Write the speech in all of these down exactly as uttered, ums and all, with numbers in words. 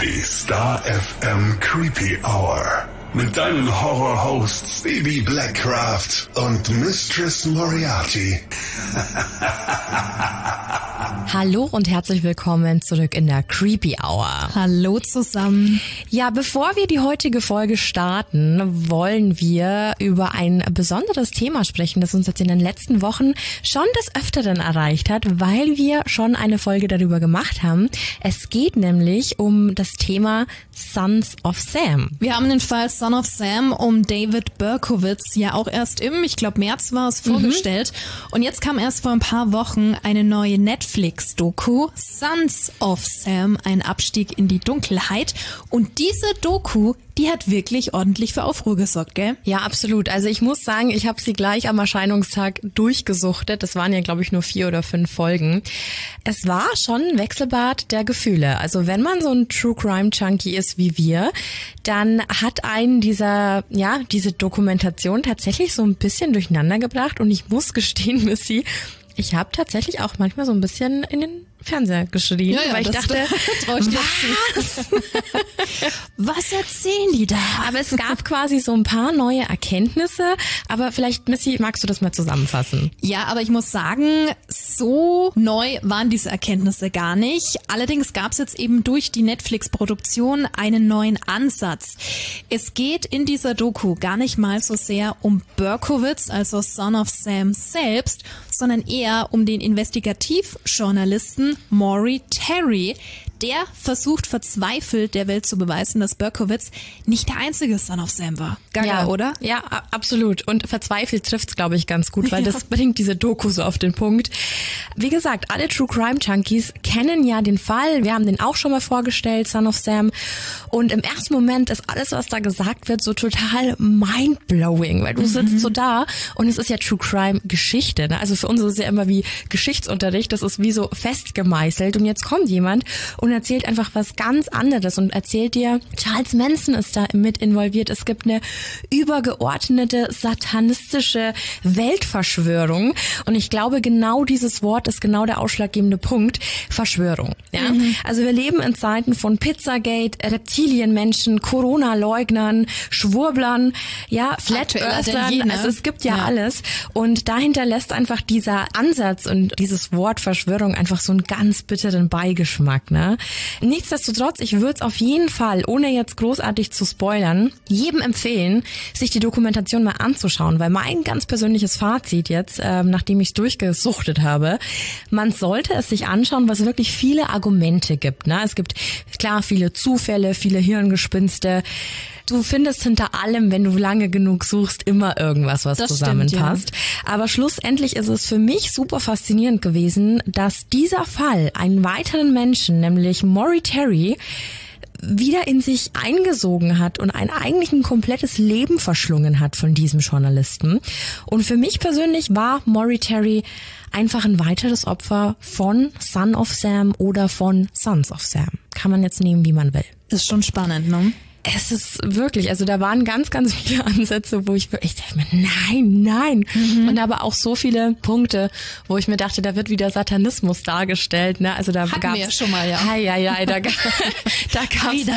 Die Star F M Creepy Hour. Mit deinen Horror-Hosts Baby Blackcraft und Mistress Moriarty. Hallo und herzlich willkommen zurück in der Creepy Hour. Hallo zusammen. Ja, bevor wir die heutige Folge starten, wollen wir über ein besonderes Thema sprechen, das uns jetzt in den letzten Wochen schon des Öfteren erreicht hat, weil wir schon eine Folge darüber gemacht haben. Es geht nämlich um das Thema Sons of Sam. Wir haben den Fall Son of Sam um David Berkowitz ja auch erst im, ich glaube März war es, vorgestellt. Mhm. Und jetzt kam erst vor ein paar Wochen eine neue Netflix-Doku, Sons of Sam, ein Abstieg in die Dunkelheit. Und diese Doku, die hat wirklich ordentlich für Aufruhr gesorgt, gell? Ja, absolut. Also ich muss sagen, ich habe sie gleich am Erscheinungstag durchgesuchtet. Das waren ja, glaube ich, nur vier oder fünf Folgen. Es war schon ein Wechselbad der Gefühle. Also wenn man so ein True Crime Junkie ist wie wir, dann hat einen dieser, ja, diese Dokumentation tatsächlich so ein bisschen durcheinander gebracht. Und ich muss gestehen, Missy, ich habe tatsächlich auch manchmal so ein bisschen in den Fernseher geschrien, ja, ja, weil ich dachte, was? Was erzählen die da? Aber es gab quasi so ein paar neue Erkenntnisse, aber vielleicht, Missy, magst du das mal zusammenfassen? Ja, aber ich muss sagen, so neu waren diese Erkenntnisse gar nicht. Allerdings gab es jetzt eben durch die Netflix-Produktion einen neuen Ansatz. Es geht in dieser Doku gar nicht mal so sehr um Berkowitz, also Son of Sam selbst, sondern eher um den Investigativjournalisten Maury Terry. Der versucht verzweifelt der Welt zu beweisen, dass Berkowitz nicht der einzige Son of Sam war. Gaga, ja, oder? Ja, absolut. Und verzweifelt trifft's, glaube ich, ganz gut, weil ja. das bringt diese Doku so auf den Punkt. Wie gesagt, alle True Crime Junkies kennen ja den Fall. Wir haben den auch schon mal vorgestellt, Son of Sam. Und im ersten Moment ist alles, was da gesagt wird, so total mindblowing, weil du mhm. sitzt so da und es ist ja True Crime Geschichte. Ne? Also für uns ist es ja immer wie Geschichtsunterricht. Das ist wie so festgemeißelt. Und jetzt kommt jemand und erzählt einfach was ganz anderes und erzählt dir, Charles Manson ist da mit involviert. Es gibt eine übergeordnete satanistische Weltverschwörung. Und ich glaube, genau dieses Wort ist genau der ausschlaggebende Punkt. Verschwörung. Ja? Mhm. Also wir leben in Zeiten von Pizzagate, Reptilienmenschen, Corona-Leugnern, Schwurblern, ja, Flat Earthern. Also es gibt ja, ja alles. Und dahinter lässt einfach dieser Ansatz und dieses Wort Verschwörung einfach so einen ganz bitteren Beigeschmack, ne? Nichtsdestotrotz, ich würde es auf jeden Fall, ohne jetzt großartig zu spoilern, jedem empfehlen, sich die Dokumentation mal anzuschauen, weil mein ganz persönliches Fazit jetzt, ähm, nachdem ich es durchgesuchtet habe, man sollte es sich anschauen, was wirklich viele Argumente gibt, ne? Es gibt, klar, viele Zufälle, viele Hirngespinste. Du findest hinter allem, wenn du lange genug suchst, immer irgendwas, was das zusammenpasst. Stimmt, ja. Aber schlussendlich ist es für mich super faszinierend gewesen, dass dieser Fall einen weiteren Menschen, nämlich Maury Terry, wieder in sich eingesogen hat und ein eigentlich ein komplettes Leben verschlungen hat von diesem Journalisten. Und für mich persönlich war Maury Terry einfach ein weiteres Opfer von Son of Sam oder von Sons of Sam. Kann man jetzt nehmen, wie man will. Das ist schon spannend, ne? Es ist wirklich, also da waren ganz, ganz viele Ansätze, wo ich wirklich dachte, nein, nein. Mhm. Und aber auch so viele Punkte, wo ich mir dachte, da wird wieder Satanismus dargestellt. Ne? Also da Hatten gab's, wir ja schon mal, ja. Hei, hei, hei, da, da gab's, wieder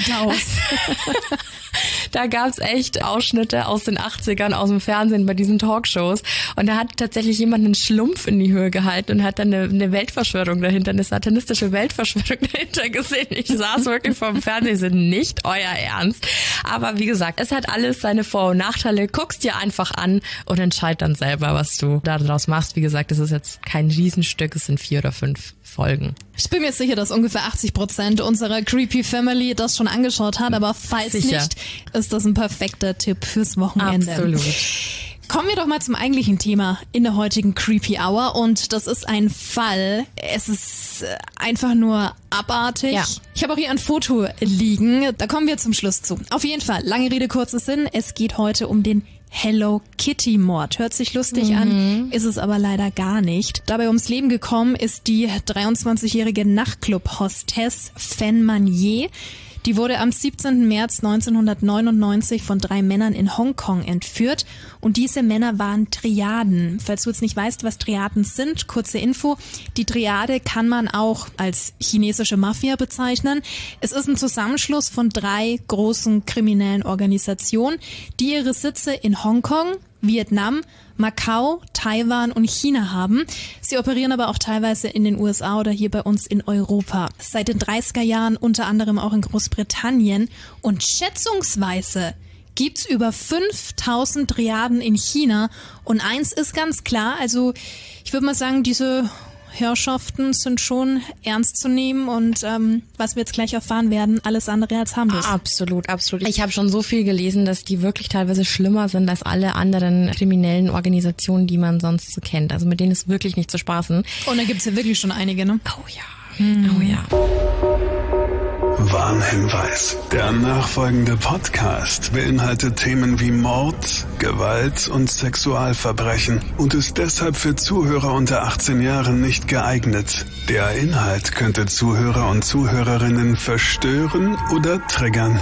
da gab's echt Ausschnitte aus den achtzigern, aus dem Fernsehen bei diesen Talkshows. Und da hat tatsächlich jemand einen Schlumpf in die Höhe gehalten und hat dann eine, eine Weltverschwörung dahinter, eine satanistische Weltverschwörung dahinter gesehen. Ich saß wirklich vor dem Fernsehen, nicht euer Ernst. Aber wie gesagt, es hat alles seine Vor- und Nachteile. Guck's dir einfach an und entscheid dann selber, was du daraus machst. Wie gesagt, es ist jetzt kein Riesenstück, es sind vier oder fünf Folgen. Ich bin mir sicher, dass ungefähr achtzig Prozent unserer Creepy Family das schon angeschaut hat, aber falls sicher. nicht, ist das ein perfekter Tipp fürs Wochenende. Absolut. Kommen wir doch mal zum eigentlichen Thema in der heutigen Creepy Hour und das ist ein Fall, es ist einfach nur abartig. Ja. Ich habe auch hier ein Foto liegen, da kommen wir zum Schluss zu. Auf jeden Fall, lange Rede, kurzer Sinn, es geht heute um den Hello Kitty Mord. Hört sich lustig mhm. an, ist es aber leider gar nicht. Dabei ums Leben gekommen ist die dreiundzwanzigjährige Nachtclub-Hostess Fan Manier. Die wurde am siebzehnten März neunzehnhundertneunundneunzig von drei Männern in Hongkong entführt. Und diese Männer waren Triaden. Falls du jetzt nicht weißt, was Triaden sind, kurze Info. Die Triade kann man auch als chinesische Mafia bezeichnen. Es ist ein Zusammenschluss von drei großen kriminellen Organisationen, die ihre Sitze in Hongkong, Vietnam, Macau, Taiwan und China haben. Sie operieren aber auch teilweise in den U S A oder hier bei uns in Europa. Seit den dreißiger Jahren unter anderem auch in Großbritannien. Und schätzungsweise gibt's über fünftausend Triaden in China. Und eins ist ganz klar, also ich würde mal sagen, diese Herrschaften sind schon ernst zu nehmen und ähm, was wir jetzt gleich erfahren werden, alles andere als harmlos. Absolut, absolut. Ich habe schon so viel gelesen, dass die wirklich teilweise schlimmer sind als alle anderen kriminellen Organisationen, die man sonst so kennt. Also mit denen ist wirklich nicht zu spaßen. Und da gibt's ja wirklich schon einige, ne? Oh ja, hm. oh ja. Warnhinweis. Der nachfolgende Podcast beinhaltet Themen wie Mord, Gewalt und Sexualverbrechen und ist deshalb für Zuhörer unter achtzehn Jahren nicht geeignet. Der Inhalt könnte Zuhörer und Zuhörerinnen verstören oder triggern.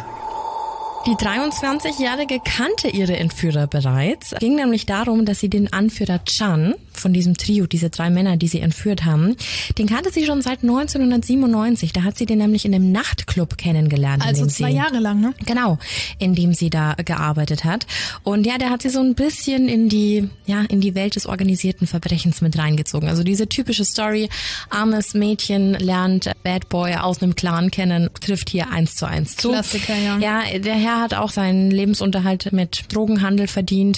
Die dreiundzwanzigjährige kannte ihre Entführer bereits. Es ging nämlich darum, dass sie den Anführer Chan von diesem Trio, diese drei Männer, die sie entführt haben, den kannte sie schon seit neunzehnhundertsiebenundneunzig. Da hat sie den nämlich in einem Nachtclub kennengelernt. Also zwei sie, Jahre lang, ne? Genau, in dem sie da gearbeitet hat. Und ja, der hat sie so ein bisschen in die, ja, in die Welt des organisierten Verbrechens mit reingezogen. Also diese typische Story, armes Mädchen lernt Bad Boy aus einem Clan kennen, trifft hier eins zu eins zu. Klassiker, ja. Ja, der Herr hat auch seinen Lebensunterhalt mit Drogenhandel verdient.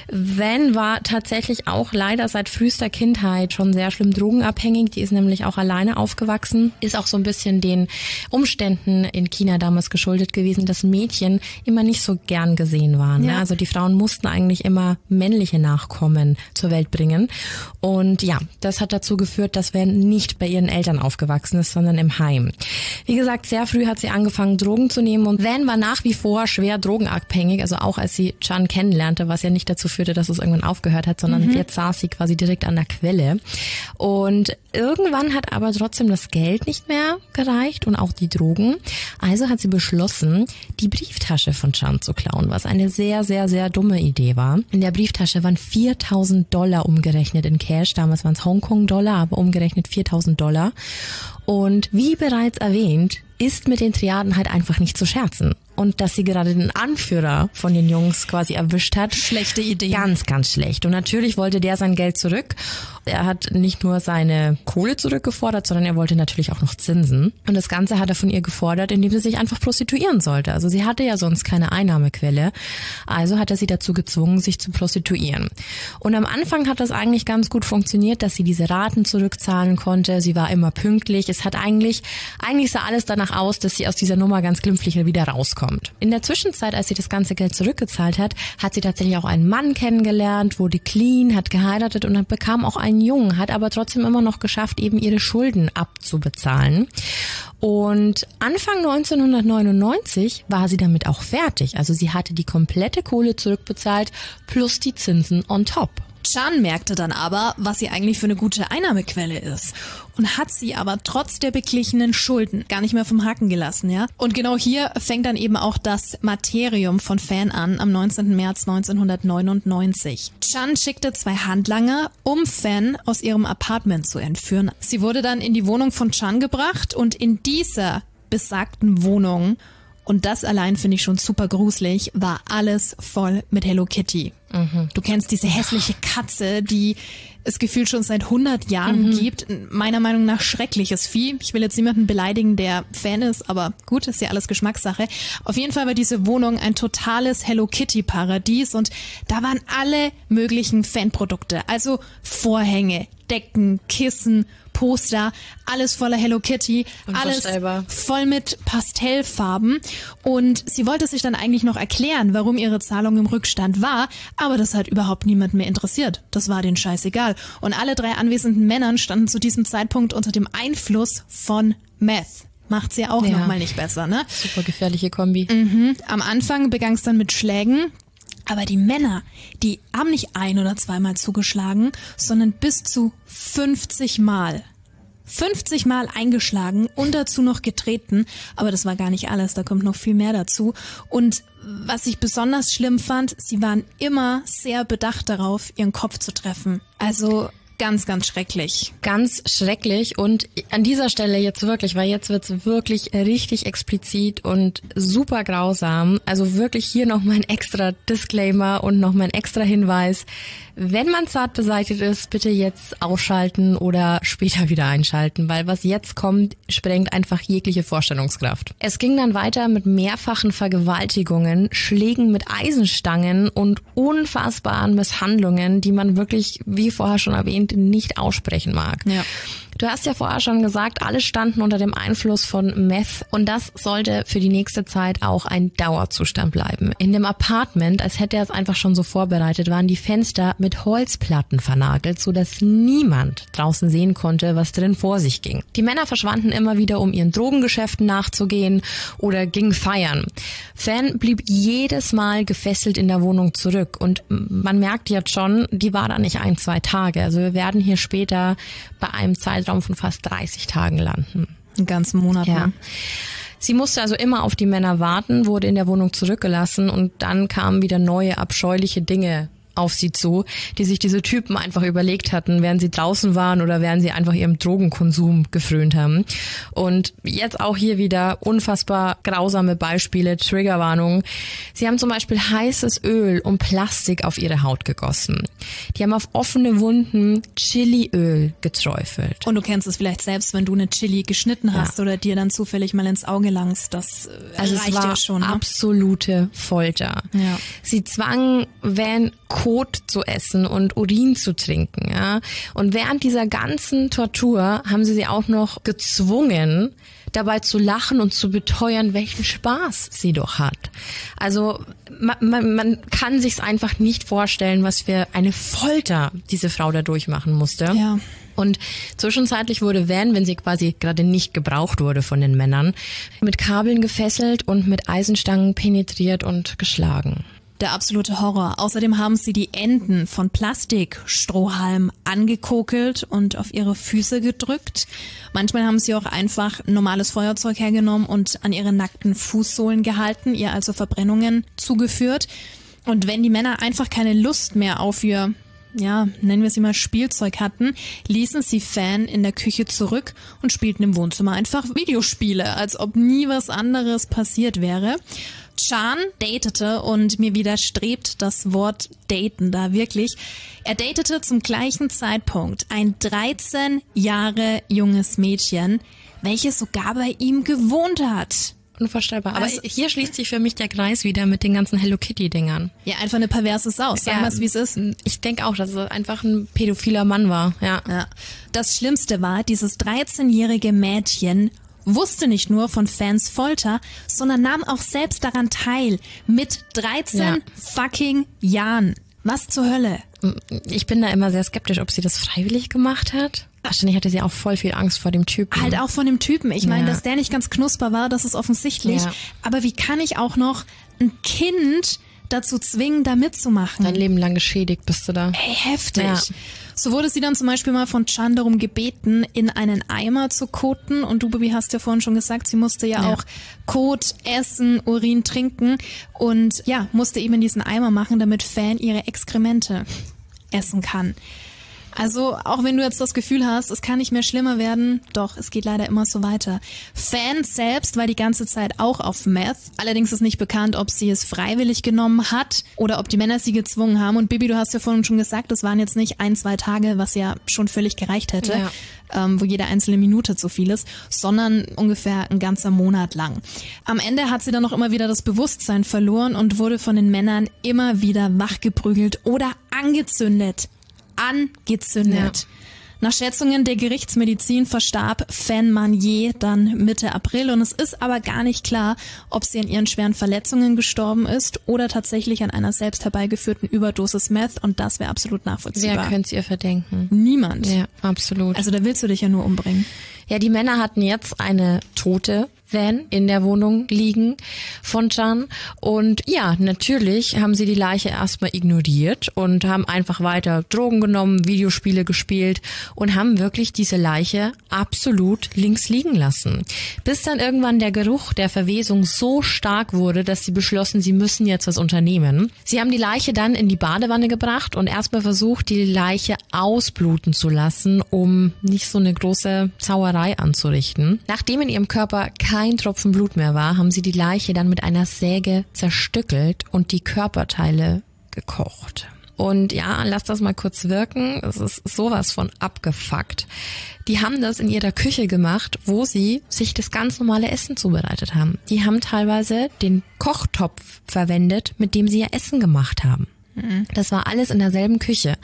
Van war tatsächlich auch leider seit frühester Kindheit schon sehr schlimm drogenabhängig. Die ist nämlich auch alleine aufgewachsen. Ist auch so ein bisschen den Umständen in China damals geschuldet gewesen, dass Mädchen immer nicht so gern gesehen waren. Ja. Ne? Also die Frauen mussten eigentlich immer männliche Nachkommen zur Welt bringen. Und ja, das hat dazu geführt, dass Van nicht bei ihren Eltern aufgewachsen ist, sondern im Heim. Wie gesagt, sehr früh hat sie angefangen, Drogen zu nehmen und Van war nach wie vor schwer drogenabhängig, also auch als sie Chan kennenlernte, was ja nicht dazu führte, dass es irgendwann aufgehört hat, sondern mhm. jetzt saß sie quasi direkt an der Quelle. Und irgendwann hat aber trotzdem das Geld nicht mehr gereicht und auch die Drogen. Also hat sie beschlossen, die Brieftasche von Chan zu klauen, was eine sehr, sehr, sehr dumme Idee war. In der Brieftasche waren viertausend Dollar umgerechnet in Cash. Damals waren es Hongkong-Dollar, aber umgerechnet viertausend Dollar. Und wie bereits erwähnt, ist mit den Triaden halt einfach nicht zu scherzen. Und dass sie gerade den Anführer von den Jungs quasi erwischt hat. Schlechte Idee. Ganz, ganz schlecht. Und natürlich wollte der sein Geld zurück. Er hat nicht nur seine Kohle zurückgefordert, sondern er wollte natürlich auch noch Zinsen. Und das Ganze hat er von ihr gefordert, indem sie sich einfach prostituieren sollte. Also sie hatte ja sonst keine Einnahmequelle. Also hat er sie dazu gezwungen, sich zu prostituieren. Und am Anfang hat das eigentlich ganz gut funktioniert, dass sie diese Raten zurückzahlen konnte. Sie war immer pünktlich. Es hat eigentlich, eigentlich sah alles danach aus, dass sie aus dieser Nummer ganz glimpflich wieder rauskommt. In der Zwischenzeit, als sie das ganze Geld zurückgezahlt hat, hat sie tatsächlich auch einen Mann kennengelernt, wurde clean, hat geheiratet und dann bekam auch einen Jungen, hat aber trotzdem immer noch geschafft, eben ihre Schulden abzubezahlen. Und Anfang neunzehnhundertneunundneunzig war sie damit auch fertig. Also sie hatte die komplette Kohle zurückbezahlt plus die Zinsen on top. Chan merkte dann aber, was sie eigentlich für eine gute Einnahmequelle ist und hat sie aber trotz der beglichenen Schulden gar nicht mehr vom Haken gelassen, ja. Und genau hier fängt dann eben auch das Martyrium von Van an am neunzehnten März neunzehnhundertneunundneunzig. Chan schickte zwei Handlanger, um Van aus ihrem Apartment zu entführen. Sie wurde dann in die Wohnung von Chan gebracht und in dieser besagten Wohnung, und das allein finde ich schon super gruselig, war alles voll mit Hello Kitty. Mhm. Du kennst diese hässliche Katze, die es gefühlt schon seit hundert Jahren mhm. gibt. Meiner Meinung nach schreckliches Vieh. Ich will jetzt niemanden beleidigen, der Fan ist, aber gut, ist ja alles Geschmackssache. Auf jeden Fall war diese Wohnung ein totales Hello Kitty Paradies und da waren alle möglichen Fanprodukte. Also Vorhänge, Decken, Kissen, Poster, alles voller Hello Kitty, alles voll mit Pastellfarben. Und sie wollte sich dann eigentlich noch erklären, warum ihre Zahlung im Rückstand war, aber das hat überhaupt niemand mehr interessiert. Das war denen scheißegal. Und alle drei anwesenden Männern standen zu diesem Zeitpunkt unter dem Einfluss von Meth. Macht's ja auch ja. nochmal nicht besser, ne? Super gefährliche Kombi. Mhm. Am Anfang begann es dann mit Schlägen. Aber die Männer, die haben nicht ein- oder zweimal zugeschlagen, sondern bis zu fünfzig Mal. fünfzig Mal eingeschlagen und dazu noch getreten. Aber das war gar nicht alles, da kommt noch viel mehr dazu. Und was ich besonders schlimm fand, sie waren immer sehr bedacht darauf, ihren Kopf zu treffen. Also ganz, ganz schrecklich. Ganz schrecklich und an dieser Stelle jetzt wirklich, weil jetzt wird's wirklich richtig explizit und super grausam. Also wirklich hier noch mein extra Disclaimer und noch mein extra Hinweis. Wenn man zart beseitigt ist, bitte jetzt ausschalten oder später wieder einschalten, weil was jetzt kommt, sprengt einfach jegliche Vorstellungskraft. Es ging dann weiter mit mehrfachen Vergewaltigungen, Schlägen mit Eisenstangen und unfassbaren Misshandlungen, die man wirklich, wie vorher schon erwähnt, nicht aussprechen mag. Ja. Du hast ja vorher schon gesagt, alle standen unter dem Einfluss von Meth und das sollte für die nächste Zeit auch ein Dauerzustand bleiben. In dem Apartment, als hätte er es einfach schon so vorbereitet, waren die Fenster mit Holzplatten vernagelt, sodass niemand draußen sehen konnte, was drin vor sich ging. Die Männer verschwanden immer wieder, um ihren Drogengeschäften nachzugehen oder gingen feiern. Fan blieb jedes Mal gefesselt in der Wohnung zurück und man merkt jetzt schon, die war da nicht ein, zwei Tage. Also wir werden hier später bei einem Zeitraum von fast dreißig Tagen landen. Einen ganzen Monat. Ja. Sie musste also immer auf die Männer warten, wurde in der Wohnung zurückgelassen und dann kamen wieder neue abscheuliche Dinge auf sie zu, die sich diese Typen einfach überlegt hatten, während sie draußen waren oder während sie einfach ihrem Drogenkonsum gefrönt haben. Und jetzt auch hier wieder unfassbar grausame Beispiele, Triggerwarnungen. Sie haben zum Beispiel heißes Öl und Plastik auf ihre Haut gegossen. Die haben auf offene Wunden Chiliöl geträufelt. Und du kennst es vielleicht selbst, wenn du eine Chili geschnitten hast ja. oder dir dann zufällig mal ins Auge langst. Das also reicht es war ja schon. Ne? Absolute Folter. Ja. Sie zwangen Van Kot zu essen und Urin zu trinken. Ja. Und während dieser ganzen Tortur haben sie sie auch noch gezwungen, dabei zu lachen und zu beteuern, welchen Spaß sie doch hat. Also man, man, man kann sich's einfach nicht vorstellen, was für eine Folter diese Frau da durchmachen musste. Ja. Und zwischenzeitlich wurde Van, wenn sie quasi gerade nicht gebraucht wurde von den Männern, mit Kabeln gefesselt und mit Eisenstangen penetriert und geschlagen. Der absolute Horror. Außerdem haben sie die Enden von Plastikstrohhalm angekokelt und auf ihre Füße gedrückt. Manchmal haben sie auch einfach normales Feuerzeug hergenommen und an ihre nackten Fußsohlen gehalten, ihr also Verbrennungen zugeführt. Und wenn die Männer einfach keine Lust mehr auf ihr, ja, nennen wir sie mal Spielzeug hatten, ließen sie Fan in der Küche zurück und spielten im Wohnzimmer einfach Videospiele, als ob nie was anderes passiert wäre. Chan datete und mir widerstrebt das Wort daten da wirklich. Er datete zum gleichen Zeitpunkt ein dreizehn Jahre junges Mädchen, welches sogar bei ihm gewohnt hat. Unvorstellbar. Aber Also, hier schließt sich für mich der Kreis wieder mit den ganzen Hello Kitty-Dingern. Ja, einfach eine perverse Sau. Sagen wir es, wie es ist. Ich denke auch, dass es einfach ein pädophiler Mann war. Ja. Ja. Das Schlimmste war, dieses dreizehnjährige Mädchen wusste nicht nur von Fans Folter, sondern nahm auch selbst daran teil. Mit dreizehn Ja. fucking Jahren. Was zur Hölle? Ich bin da immer sehr skeptisch, ob sie das freiwillig gemacht hat. Wahrscheinlich hatte sie auch voll viel Angst vor dem Typen. Halt auch von dem Typen. Ich meine, Ja. dass der nicht ganz knusper war, das ist offensichtlich. Ja. Aber wie kann ich auch noch ein Kind dazu zwingen, da mitzumachen? Dein Leben lang geschädigt bist du da. Ey, heftig. Ja. So wurde sie dann zum Beispiel mal von Chan darum gebeten, in einen Eimer zu koten. Und du, Bibi, hast ja vorhin schon gesagt, sie musste ja, Ja. auch Kot essen, Urin trinken und ja, musste eben in diesen Eimer machen, damit Fan ihre Exkremente essen kann. Also auch wenn du jetzt das Gefühl hast, es kann nicht mehr schlimmer werden, doch, es geht leider immer so weiter. Fan selbst war die ganze Zeit auch auf Meth. Allerdings ist nicht bekannt, ob sie es freiwillig genommen hat oder ob die Männer sie gezwungen haben. Und Bibi, du hast ja vorhin schon gesagt, das waren jetzt nicht ein, zwei Tage, was ja schon völlig gereicht hätte, Ja. ähm, wo jede einzelne Minute zu viel ist, sondern ungefähr ein ganzer Monat lang. Am Ende hat sie dann noch immer wieder das Bewusstsein verloren und wurde von den Männern immer wieder wachgeprügelt oder angezündet. Angezündet. Ja. Nach Schätzungen der Gerichtsmedizin verstarb Fan Manier dann Mitte April und es ist aber gar nicht klar, ob sie an ihren schweren Verletzungen gestorben ist oder tatsächlich an einer selbst herbeigeführten Überdosis Meth und das wäre absolut Wer nachvollziehbar. könnte es ihr verdenken? Niemand. Ja, absolut. Also da willst du dich ja nur umbringen. Ja, die Männer hatten jetzt eine tote Van in der Wohnung liegen von Can. Und ja, natürlich haben sie die Leiche erstmal ignoriert und haben einfach weiter Drogen genommen, Videospiele gespielt und haben wirklich diese Leiche absolut links liegen lassen. Bis dann irgendwann der Geruch der Verwesung so stark wurde, dass sie beschlossen, sie müssen jetzt was unternehmen. Sie haben die Leiche dann in die Badewanne gebracht und erstmal versucht, die Leiche ausbluten zu lassen, um nicht so eine große Sauerei anzurichten. Nachdem in ihrem Körper kein Tropfen Blut mehr war, haben sie die Leiche dann mit einer Säge zerstückelt und die Körperteile gekocht. Und ja, lass das mal kurz wirken. Es ist sowas von abgefuckt. Die haben das in ihrer Küche gemacht, wo sie sich das ganz normale Essen zubereitet haben. Die haben teilweise den Kochtopf verwendet, mit dem sie ihr Essen gemacht haben. Das war alles in derselben Küche.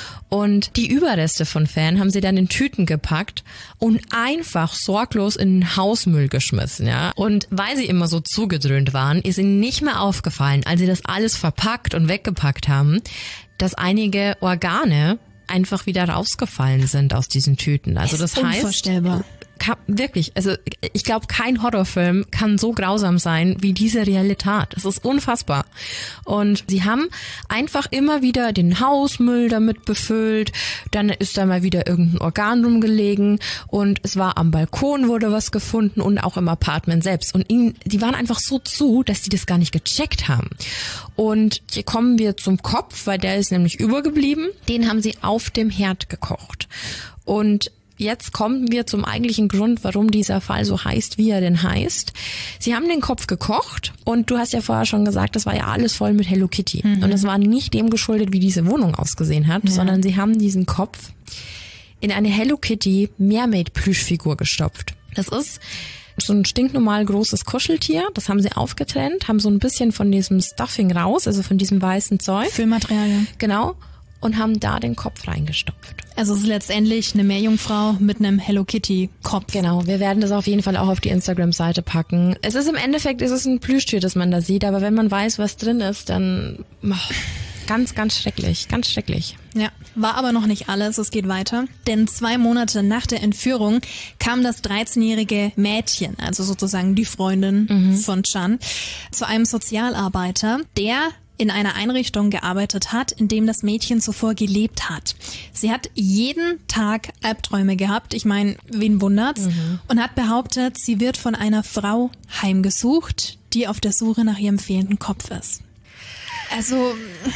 Und die Überreste von Fan haben sie dann in Tüten gepackt und einfach sorglos in den Hausmüll geschmissen, ja. Und weil sie immer so zugedröhnt waren, ist ihnen nicht mehr aufgefallen, als sie das alles verpackt und weggepackt haben, dass einige Organe einfach wieder rausgefallen sind aus diesen Tüten. Also das heißt, unvorstellbar. Kann, wirklich, also ich glaube, kein Horrorfilm kann so grausam sein wie diese Realität. Es ist unfassbar. Und sie haben einfach immer wieder den Hausmüll damit befüllt, dann ist da mal wieder irgendein Organ rumgelegen und es war am Balkon wurde was gefunden und auch im Apartment selbst. Und ihnen, die waren einfach so zu, dass sie das gar nicht gecheckt haben. Und hier kommen wir zum Kopf, weil der ist nämlich übergeblieben. Den haben sie auf dem Herd gekocht. Und jetzt kommen wir zum eigentlichen Grund, warum dieser Fall so heißt, wie er denn heißt. Sie haben den Kopf gekocht und du hast ja vorher schon gesagt, das war ja alles voll mit Hello Kitty. Mhm. Und es war nicht dem geschuldet, wie diese Wohnung ausgesehen hat, ja. sondern sie haben diesen Kopf in eine Hello Kitty Mermaid Plüschfigur gestopft. Das ist so ein stinknormal großes Kuscheltier, das haben sie aufgetrennt, haben so ein bisschen von diesem Stuffing raus, also von diesem weißen Zeug. Füllmaterial, ja. Genau. Und haben da den Kopf reingestopft. Also es ist letztendlich eine Meerjungfrau mit einem Hello Kitty Kopf. Genau, wir werden das auf jeden Fall auch auf die Instagram-Seite packen. Es ist im Endeffekt, es ist ein Plüschtier, das man da sieht, aber wenn man weiß, was drin ist, dann oh, ganz, ganz schrecklich, ganz schrecklich. Ja, war aber noch nicht alles, es geht weiter. Denn zwei Monate nach der Entführung kam das dreizehnjährige Mädchen, also sozusagen die Freundin mhm. von Can, zu einem Sozialarbeiter, der in einer Einrichtung gearbeitet hat, in dem das Mädchen zuvor gelebt hat. Sie hat jeden Tag Albträume gehabt, ich meine, wen wundert's, mhm. und hat behauptet, sie wird von einer Frau heimgesucht, die auf der Suche nach ihrem fehlenden Kopf ist. Also,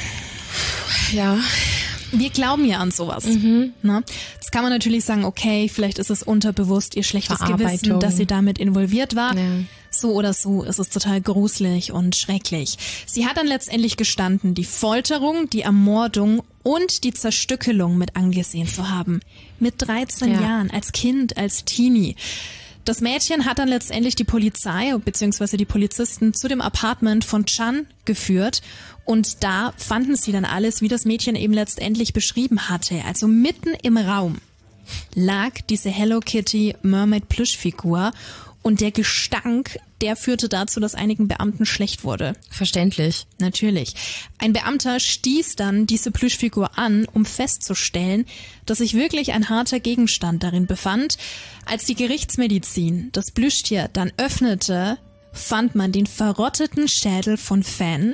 ja, wir glauben ja an sowas. Mhm. Ne? Jetzt kann man natürlich sagen, okay, vielleicht ist es unterbewusst ihr schlechtes Gewissen, dass sie damit involviert war. Ja. So oder so ist es total gruselig und schrecklich. Sie hat dann letztendlich gestanden, die Folterung, die Ermordung und die Zerstückelung mit angesehen zu haben. Mit dreizehn ja. Jahren, als Kind, als Teenie. Das Mädchen hat dann letztendlich die Polizei bzw. die Polizisten zu dem Apartment von Can geführt und da fanden sie dann alles, wie das Mädchen eben letztendlich beschrieben hatte. Also mitten im Raum lag diese Hello Kitty Mermaid Plüschfigur. Und der Gestank, der führte dazu, dass einigen Beamten schlecht wurde. Verständlich. Natürlich. Ein Beamter stieß dann diese Plüschfigur an, um festzustellen, dass sich wirklich ein harter Gegenstand darin befand. Als die Gerichtsmedizin das Plüschtier dann öffnete, fand man den verrotteten Schädel von Fan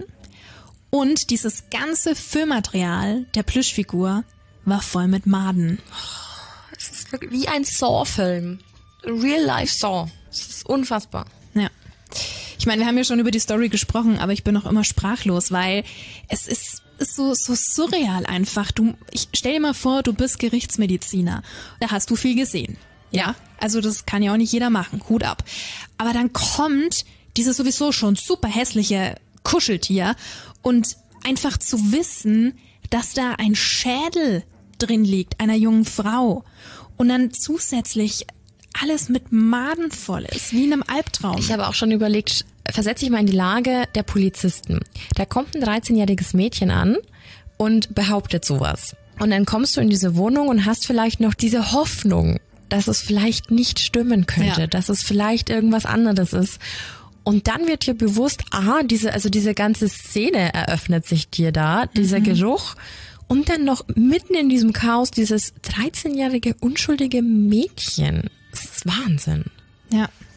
und dieses ganze Füllmaterial der Plüschfigur war voll mit Maden. Es ist wirklich wie ein Saw-Film. Real-Life-Saw. Das ist unfassbar. Ja. Ich meine, wir haben ja schon über die Story gesprochen, aber ich bin noch immer sprachlos, weil es ist, ist so, so surreal einfach. Du, ich stell dir mal vor, du bist Gerichtsmediziner. Da hast du viel gesehen. Ja. Also das kann ja auch nicht jeder machen. Hut ab. Aber dann kommt dieses sowieso schon super hässliche Kuscheltier und einfach zu wissen, dass da ein Schädel drin liegt, einer jungen Frau. Und dann zusätzlich alles mit Maden voll ist, wie in einem Albtraum. Ich habe auch schon überlegt, versetze ich mal in die Lage der Polizisten. Da kommt ein dreizehnjähriges Mädchen an und behauptet sowas. Und dann kommst du in diese Wohnung und hast vielleicht noch diese Hoffnung, dass es vielleicht nicht stimmen könnte, ja. dass es vielleicht irgendwas anderes ist. Und dann wird dir bewusst, ah, diese, also diese ganze Szene eröffnet sich dir da, dieser mhm. Geruch. Und dann noch mitten in diesem Chaos dieses dreizehnjährige unschuldige Mädchen. Das ist Wahnsinn. Ja.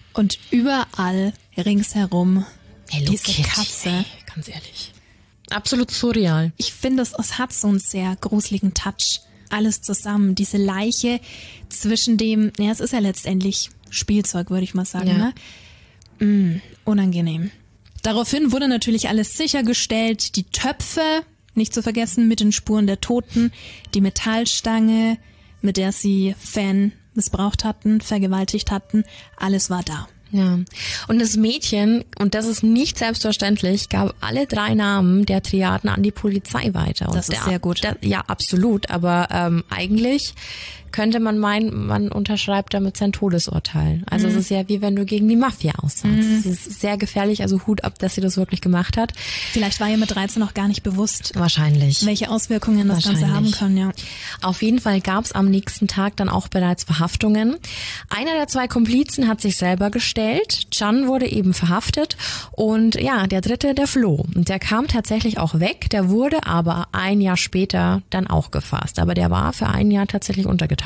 Und überall ringsherum Hello diese Kitty, Katze. ey, ganz ehrlich. Absolut surreal. Ich finde, es, es hat so einen sehr gruseligen Touch. Alles zusammen. Diese Leiche zwischen dem, ja, es ist ja letztendlich Spielzeug, würde ich mal sagen, Ja. ne? Mm, unangenehm. Daraufhin wurde natürlich alles sichergestellt. Die Töpfe, nicht zu vergessen, mit den Spuren der Toten. Die Metallstange, mit der sie Fan missbraucht hatten, vergewaltigt hatten. Alles war da. Ja. Und das Mädchen, und das ist nicht selbstverständlich, gab alle drei Namen der Triaden an die Polizei weiter. Und Das ist der, sehr gut. Der, ja, absolut. Aber ähm, eigentlich könnte man meinen, man unterschreibt damit sein Todesurteil. Also Mhm. es ist ja wie wenn du gegen die Mafia aussagst. Es ist sehr gefährlich, also Hut ab, dass sie das wirklich gemacht hat. Vielleicht war ihr mit dreizehn noch gar nicht bewusst, Wahrscheinlich. welche Auswirkungen das Ganze haben Wahrscheinlich. kann, ja. Auf jeden Fall gab es am nächsten Tag dann auch bereits Verhaftungen. Einer der zwei Komplizen hat sich selber gestellt. Chan wurde eben verhaftet und ja, der dritte, der floh. Und der kam tatsächlich auch weg. Der wurde aber ein Jahr später dann auch gefasst. Aber der war für ein Jahr tatsächlich untergetaucht.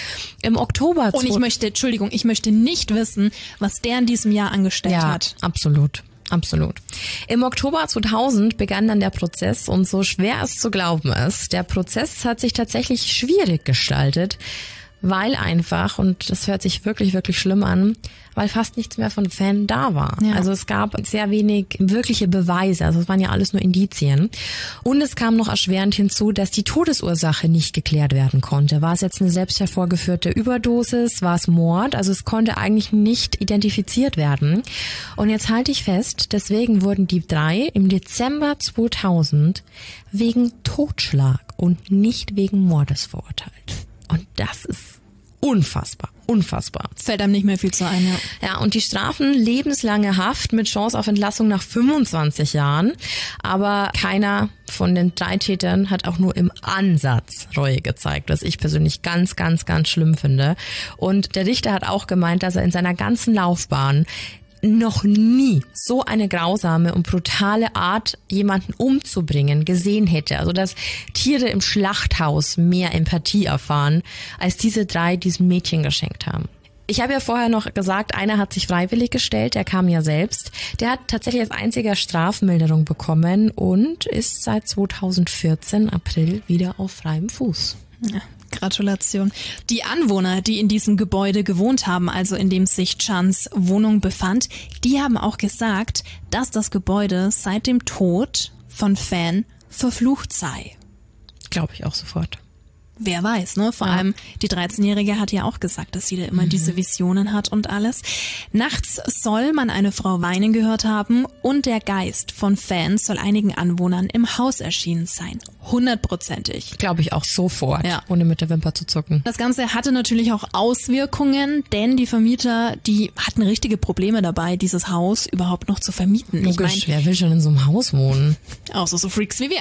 Im Oktober... Und ich möchte, Entschuldigung, ich möchte nicht wissen, was der in diesem Jahr angestellt ja, hat. absolut. Absolut. Im Oktober zweitausend begann dann der Prozess und so schwer es zu glauben ist, der Prozess hat sich tatsächlich schwierig gestaltet, weil einfach, und das hört sich wirklich, wirklich schlimm an, weil fast nichts mehr von Fan da war. Ja. Also es gab sehr wenig wirkliche Beweise, also es waren ja alles nur Indizien. Und es kam noch erschwerend hinzu, dass die Todesursache nicht geklärt werden konnte. War es jetzt eine selbst hervorgeführte Überdosis, war es Mord? Also es konnte eigentlich nicht identifiziert werden. Und jetzt halte ich fest, deswegen wurden die drei im Dezember zweitausend wegen Totschlag und nicht wegen Mordes verurteilt. Und das ist unfassbar, unfassbar. Fällt einem nicht mehr viel zu ein, ja. Ja, und die Strafen lebenslange Haft mit Chance auf Entlassung nach fünfundzwanzig Jahren. Aber keiner von den drei Tätern hat auch nur im Ansatz Reue gezeigt, was ich persönlich ganz, ganz, ganz schlimm finde. Und der Richter hat auch gemeint, dass er in seiner ganzen Laufbahn noch nie so eine grausame und brutale Art, jemanden umzubringen, gesehen hätte. Also dass Tiere im Schlachthaus mehr Empathie erfahren, als diese drei diesem Mädchen geschenkt haben. Ich habe ja vorher noch gesagt, einer hat sich freiwillig gestellt, der kam ja selbst. Der hat tatsächlich als einziger Strafmilderung bekommen und ist seit zweitausendvierzehn April wieder auf freiem Fuß. Ja, Gratulation. Die Anwohner, die in diesem Gebäude gewohnt haben, also in dem sich Chans Wohnung befand, die haben auch gesagt, dass das Gebäude seit dem Tod von Fan verflucht sei. Glaube ich auch sofort. Wer weiß, ne? Vor Ja. allem die dreizehnjährige hat ja auch gesagt, dass sie da immer mhm. diese Visionen hat und alles. Nachts soll man eine Frau weinen gehört haben und der Geist von Fan soll einigen Anwohnern im Haus erschienen sein. Hundertprozentig. Glaube ich auch sofort, Ja. ohne mit der Wimper zu zucken. Das Ganze hatte natürlich auch Auswirkungen, denn die Vermieter, die hatten richtige Probleme dabei, dieses Haus überhaupt noch zu vermieten. Logisch, Ich mein, wer will schon in so einem Haus wohnen? außer so Freaks wie wir.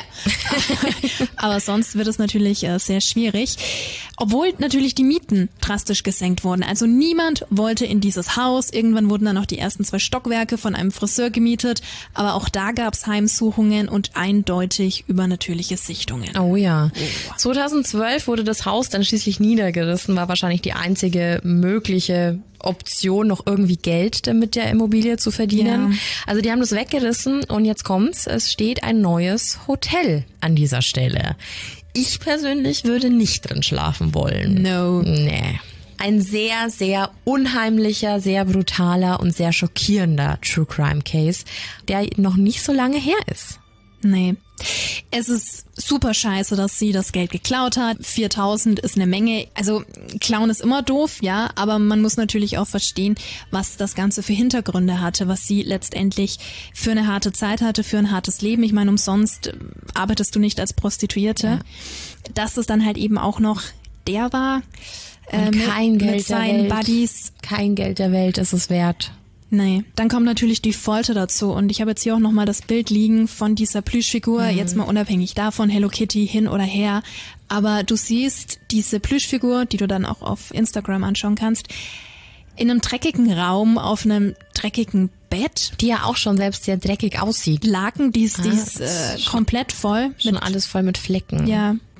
Aber sonst wird es natürlich äh, sehr schwierig. Obwohl natürlich die Mieten drastisch gesenkt wurden. Also niemand wollte in dieses Haus. Irgendwann wurden dann noch die ersten zwei Stockwerke von einem Friseur gemietet. Aber auch da gab es Heimsuchungen und eindeutig übernatürliche Sichtungen. Oh ja. zweitausendzwölf wurde das Haus dann schließlich niedergerissen, war wahrscheinlich die einzige mögliche Option, noch irgendwie Geld mit der Immobilie zu verdienen. Ja. Also die haben das weggerissen und jetzt kommt's, es steht ein neues Hotel an dieser Stelle. Ich persönlich würde nicht drin schlafen wollen. No. Nee. Ein sehr, sehr unheimlicher, sehr brutaler und sehr schockierender True Crime Case, der noch nicht so lange her ist. Nee. Es ist super scheiße, dass sie das Geld geklaut hat. viertausend ist eine Menge. Also klauen ist immer doof, ja, aber man muss natürlich auch verstehen, was das Ganze für Hintergründe hatte, was sie letztendlich für eine harte Zeit hatte, für ein hartes Leben. Ich meine, umsonst arbeitest du nicht als Prostituierte. Ja. Dass es dann halt eben auch noch der war, äh, Und mit, kein mit Geld der seinen Welt. Buddies. Kein Geld der Welt ist es wert. Nee, dann kommt natürlich die Folter dazu und ich habe jetzt hier auch nochmal das Bild liegen von dieser Plüschfigur, Mhm. jetzt mal unabhängig davon, Hello Kitty hin oder her, aber du siehst diese Plüschfigur, die du dann auch auf Instagram anschauen kannst, in einem dreckigen Raum auf einem dreckigen Bett, Die ja auch schon selbst sehr dreckig aussieht. Laken, die ist, die Ah, ist das äh, ist komplett voll Schon mit, alles voll mit Flecken. ja,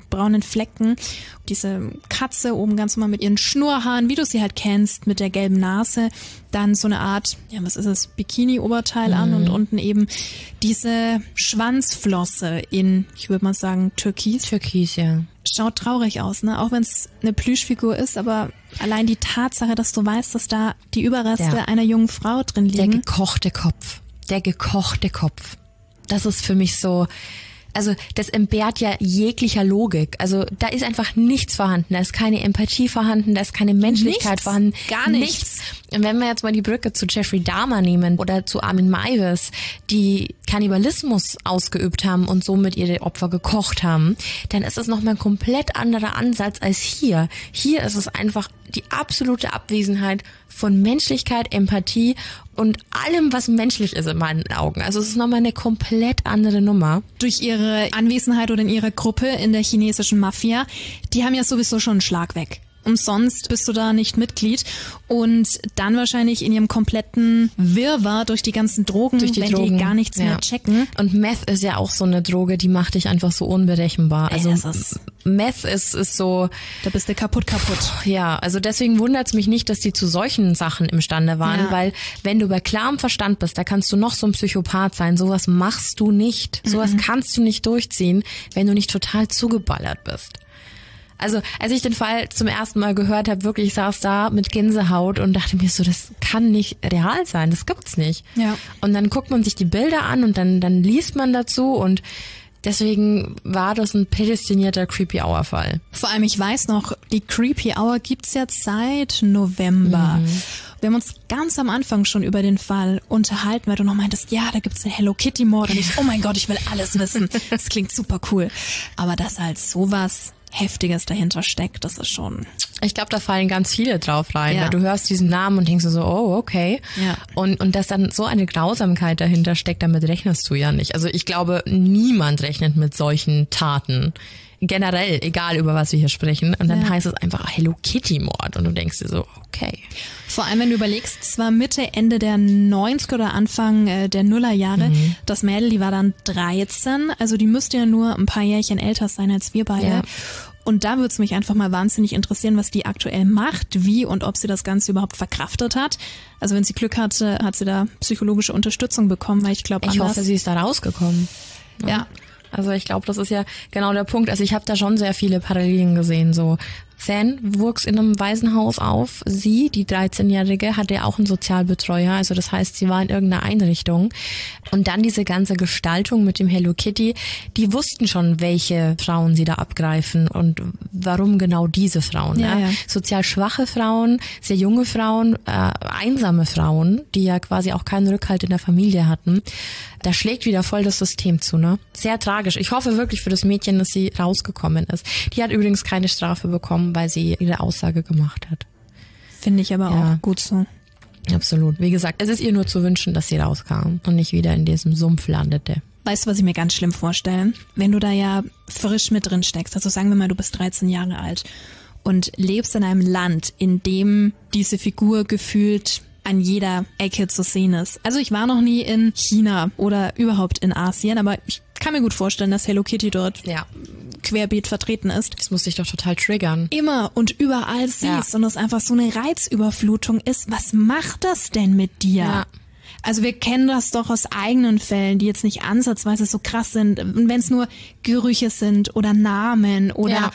braunen Flecken. Diese Katze oben ganz normal mit ihren Schnurrhaaren, wie du sie halt kennst, mit der gelben Nase. Dann so eine Art, ja, was ist es, Bikini-Oberteil mhm. an und unten eben diese Schwanzflosse in, ich würde mal sagen, Türkis. Türkis, ja. Schaut traurig aus, ne? Auch wenn es eine Plüschfigur ist, aber allein die Tatsache, dass du weißt, dass da die Überreste ja. einer jungen Frau drin liegen. Der gekochte Kopf. Der gekochte Kopf. Das ist für mich so, also das entbehrt ja jeglicher Logik. Also da ist einfach nichts vorhanden. Da ist keine Empathie vorhanden, da ist keine Menschlichkeit nichts, vorhanden. Gar nichts. nichts. Und wenn wir jetzt mal die Brücke zu Jeffrey Dahmer nehmen oder zu Armin Meiwes, die Kannibalismus ausgeübt haben und somit ihre Opfer gekocht haben, dann ist es nochmal ein komplett anderer Ansatz als hier. Hier ist es einfach die absolute Abwesenheit von Menschlichkeit, Empathie und allem, was menschlich ist in meinen Augen. Also es ist nochmal eine komplett andere Nummer. Durch ihre Anwesenheit oder in ihrer Gruppe in der chinesischen Mafia, die haben ja sowieso schon einen Schlag weg. Umsonst bist du da nicht Mitglied und dann wahrscheinlich in ihrem kompletten Wirrwarr durch die ganzen Drogen, durch die wenn Drogen. die gar nichts ja. mehr checken. Und Meth ist ja auch so eine Droge, die macht dich einfach so unberechenbar. Ey, also ist Meth ist, ist so... Da bist du kaputt, kaputt. Ja, also deswegen wundert es mich nicht, dass die zu solchen Sachen imstande waren, ja. weil wenn du bei klarem Verstand bist, da kannst du noch so ein Psychopath sein. Sowas machst du nicht. Sowas mhm. kannst du nicht durchziehen, wenn du nicht total zugeballert bist. Also als ich den Fall zum ersten Mal gehört habe, wirklich, ich saß da mit Gänsehaut und dachte mir so, das kann nicht real sein, das gibt's nicht. Ja. Und dann guckt man sich die Bilder an und dann dann liest man dazu und deswegen war das ein prädestinierter Creepy Hour Fall. Vor allem, ich weiß noch, die Creepy Hour gibt's jetzt seit November. Mhm. Wir haben uns ganz am Anfang schon über den Fall unterhalten, weil du noch meintest, ja, da gibt's den Hello Kitty Mord und ich, oh mein Gott, ich will alles wissen. Das klingt super cool. Aber dass halt sowas Heftiges dahinter steckt, das ist schon... Ich glaube, da fallen ganz viele drauf rein, ja. weil du hörst diesen Namen und denkst so, oh, okay. Ja. Und, und dass dann so eine Grausamkeit dahinter steckt, damit rechnest du ja nicht. Also ich glaube, niemand rechnet mit solchen Taten. Generell, egal über was wir hier sprechen. Und dann ja. heißt es einfach Hello Kitty Mord und du denkst dir so, okay. Vor allem, wenn du überlegst, es war Mitte, Ende der neunziger oder Anfang äh, der Nullerjahre. Mhm. Das Mädel, die war dann dreizehn, also die müsste ja nur ein paar Jährchen älter sein als wir beide. Ja. Und da würde es mich einfach mal wahnsinnig interessieren, was die aktuell macht, wie und ob sie das Ganze überhaupt verkraftet hat. Also wenn sie Glück hatte, hat sie da psychologische Unterstützung bekommen, weil ich glaube, ich hoffe, sie ist da rausgekommen. Ja. ja. Also ich glaube, das ist ja genau der Punkt. Also ich habe da schon sehr viele Parallelen gesehen. So, Fan wuchs in einem Waisenhaus auf. Sie, die dreizehnjährige, hatte auch einen Sozialbetreuer. Also das heißt, sie war in irgendeiner Einrichtung. Und dann diese ganze Gestaltung mit dem Hello Kitty. Die wussten schon, welche Frauen sie da abgreifen und warum genau diese Frauen. Ja, ja. Sozial schwache Frauen, sehr junge Frauen, äh, einsame Frauen, die ja quasi auch keinen Rückhalt in der Familie hatten. Da schlägt wieder voll das System zu, ne? Sehr tragisch. Ich hoffe wirklich für das Mädchen, dass sie rausgekommen ist. Die hat übrigens keine Strafe bekommen, weil sie ihre Aussage gemacht hat. Finde ich aber ja. auch gut so. Absolut. Wie gesagt, es ist ihr nur zu wünschen, dass sie rauskam und nicht wieder in diesem Sumpf landete. Weißt du, was ich mir ganz schlimm vorstelle? Wenn du da ja frisch mit drin steckst, also sagen wir mal, du bist dreizehn Jahre alt und lebst in einem Land, in dem diese Figur gefühlt an jeder Ecke zu sehen ist. Also ich war noch nie in China oder überhaupt in Asien, aber ich kann mir gut vorstellen, dass Hello Kitty dort ja. querbeet vertreten ist. Das muss dich doch total triggern. Immer und überall siehst ja. und es einfach so eine Reizüberflutung ist. Was macht das denn mit dir? Ja. Also wir kennen das doch aus eigenen Fällen, die jetzt nicht ansatzweise so krass sind. Wenn es nur Gerüche sind oder Namen oder ja.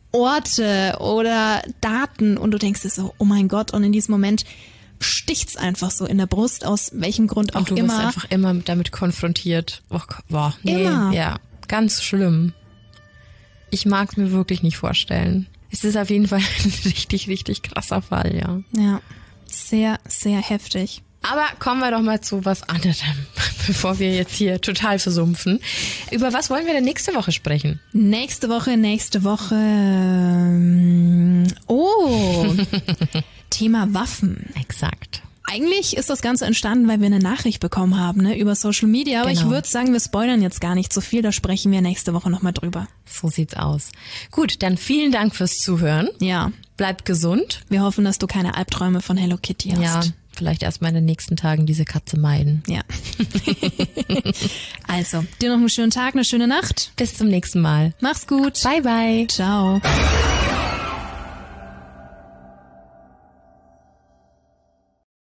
Orte oder Daten und du denkst dir so, oh mein Gott, und in diesem Moment sticht's einfach so in der Brust, aus welchem Grund auch und du immer. Du wirst einfach immer damit konfrontiert. Oh, boah, nee, immer. Ja, ganz schlimm. Ich mag es mir wirklich nicht vorstellen. Es ist auf jeden Fall ein richtig, richtig krasser Fall, ja. Ja, sehr, sehr heftig. Aber kommen wir doch mal zu was anderem, bevor wir jetzt hier total versumpfen. Über was wollen wir denn nächste Woche sprechen? Nächste Woche, nächste Woche. Oh, Thema Waffen. Exakt. Eigentlich ist das Ganze entstanden, weil wir eine Nachricht bekommen haben, ne, über Social Media. Aber genau. Ich würde sagen, wir spoilern jetzt gar nicht so viel. Da sprechen wir nächste Woche nochmal drüber. So sieht's aus. Gut, dann vielen Dank fürs Zuhören. Ja. Bleib gesund. Wir hoffen, dass du keine Albträume von Hello Kitty hast. Ja, vielleicht erstmal in den nächsten Tagen diese Katze meiden. Ja. Also, dir noch einen schönen Tag, eine schöne Nacht. Bis zum nächsten Mal. Mach's gut. Bye, bye. Ciao.